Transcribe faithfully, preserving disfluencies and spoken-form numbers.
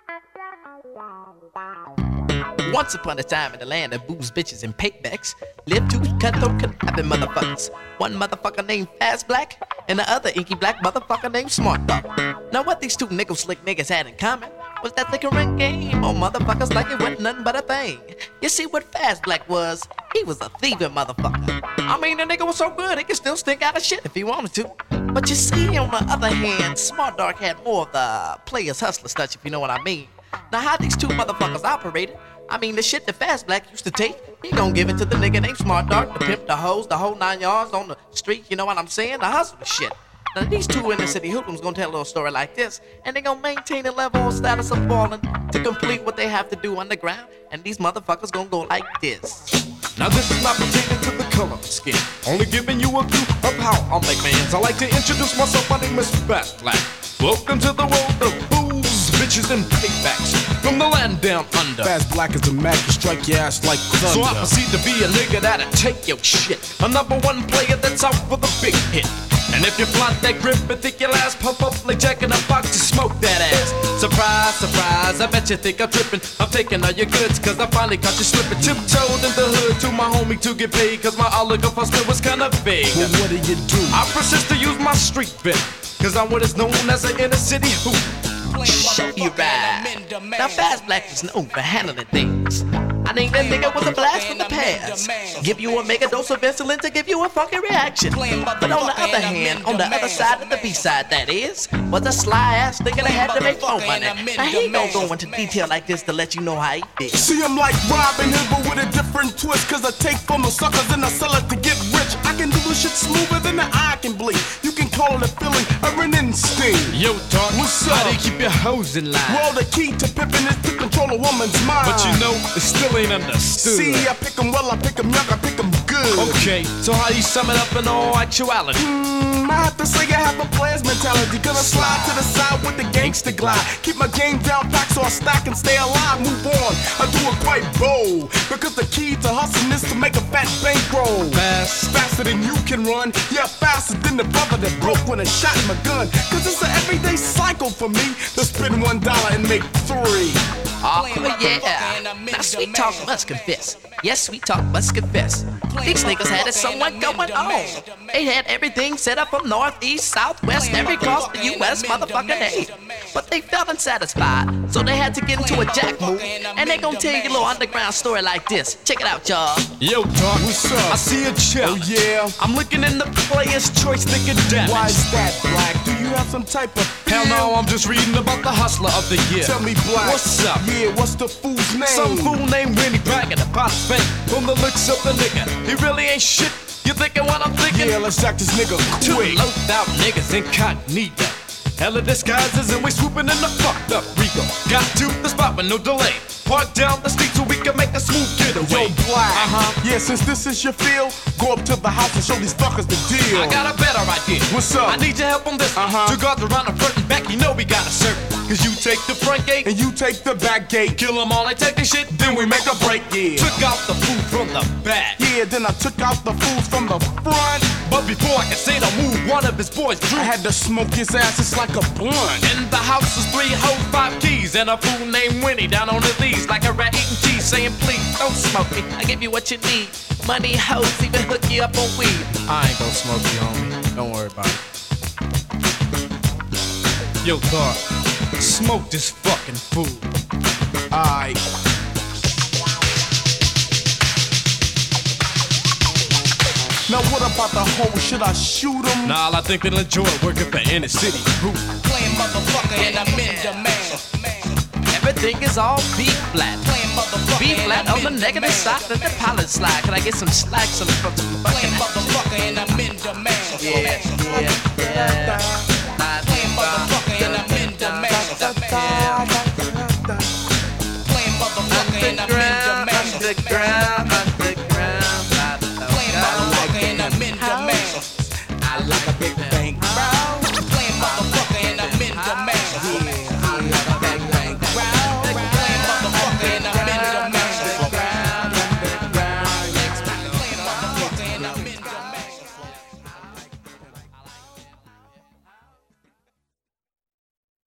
Once upon a time in the land of booze, bitches, and paybacks, lived two cutthroat conniving motherfuckers. One motherfucker named Fast Black, and the other inky black motherfucker named Smart Dog. Now what these two nickel slick niggas had in common was that they could run game on motherfuckers like it wasn't nothing but a thing. You see what Fast Black was? He was a thieving motherfucker. I mean, the nigga was so good, he could still stink out of shit if he wanted to. But you see, on the other hand, Smart Dog had more of the player's hustler touch, if you know what I mean. Now how these two motherfuckers operated, I mean, the shit that Fast Black used to take, he gon' give it to the nigga named Smart Dog, the pimp, the hoes, the whole nine yards on the street, you know what I'm saying? The hustle shit. Now these two inner city hoodlums gonna tell a little story like this, and they gonna maintain a level of status of falling to complete what they have to do underground, and these motherfuckers gonna go like this. Now this is not pertaining to the color of skin, only giving you a view of how I'll make mans. I like to introduce myself, my name is Fast Black. Welcome to the world of booze, bitches, and paybacks. From the land down under, Fast Black is the Mac to strike your ass like thunder. So I proceed to be a nigga that'll take your shit, a number one player that's out for the big hit. And if you flaunt that grip and think your ass pump up like Jack in the Box, you smoke that ass. Surprise, surprise, I bet you think I'm tripping. I'm taking all your goods cause I finally caught you slipping. Tiptoed in the hood to my homie to get paid, cause my oligarch hustle was kinda vague. Well, what do you do? I persist to use my street vet, cause I'm what is known as an inner city hoop. Show you right. Now Fast Black is known for handling things. I think that nigga was a blast from the past. Give you a mega dose of insulin to give you a funky reaction. But on the other hand, on the other side of the B-side, that is, was a sly ass nigga that had to make more money. Now he don't go into detail like this to let you know how he did. See, I'm like Robin Hood, but with a different twist, cause I take from the suckers and I sell it to get rich. I can do this shit smoother than the eye can bleed. You can call it a feeling or an instinct. Yo, dog, what's up? How do you keep your hoes in line? Well, the key to pimping is to control a woman's mind. But you know, it still ain't understood. See, I pick 'em well, I pick 'em young, I pick 'em good. Okay, so how do you sum it up in all actuality? Mm, I have to say I have a player's mentality, cause I slide to the side with the gangster glide. Keep my game down packed so I stack and stay alive, move on. I do it quite bold, because the key to hustling is to make a fat bankroll. Fast. Faster than you can run, yeah, faster than the brother that broke when I shot my gun. Cause it's an everyday cycle for me to spend one dollar and make three. Oh yeah, now Sweet Talk must confess. Yes, Sweet Talk must confess. These niggas had it somewhat going on. They had everything set up from north, east, southwest, every across the U S motherfucking day. But they felt unsatisfied, so they had to get into a jack move. And they gon' tell you a little underground story like this. Check it out, y'all. Yo, dog, what's up? I see a challenge. Oh yeah? I'm looking in the player's choice thinking damage. Why is that, Black? Do you have some type of feel? Hell no, I'm just reading about the hustler of the year. Tell me, Black. What's up? Yeah, what's the fool's name? Some fool named Winnie bragging about his fame. From the looks of the nigga, he really ain't shit. You thinking what I'm thinking? Yeah, let's jack this nigga Two quick. loped out niggas incognito. Hella disguises and we swooping in the fucked up Rico. Got to the spot with no delay. Park down the street so we can make a smooth getaway. Yo, Black. Uh-huh. Yeah, since this is your field, go up to the house and show these fuckers the deal. I got a better idea. What's up? I need your help on this. Uh-huh. Two guards around the front and back, you know we gotta serve. Cause you take the front gate, And you take the back gate. kill them all, they take the shit, Then we make a break, yeah. took out the food from the back. Yeah, then I took out the fools from the front. But before I could say the move, one of his boys drew. I had to smoke his ass, it's like a blunt. In the house is three hoes, five keys, and a fool named Winnie down on his knees like a rat eating cheese, saying please Don't smoke me, I give you what you need. Money, hoes, even hook you up on weed. I ain't gon' smoke you, homie. Don't worry about it. Yo, dog, smoke this fucking fool. Aight. Now what about the hoe? Should I shoot him? Nah, I think they'll enjoy working for inner city. Who? Playing motherfucker and I'm in demand. Everything is all B flat. Playing motherfucker B and flat I'm on the in negative demand. side of the pilot slide. Can I get some slacks on the front of the Playing fucking motherfucker and I'm in demand. Yeah, yeah, yeah. Playing motherfucker and I'm in demand. Playing motherfucker and I'm in Underground, demand. underground.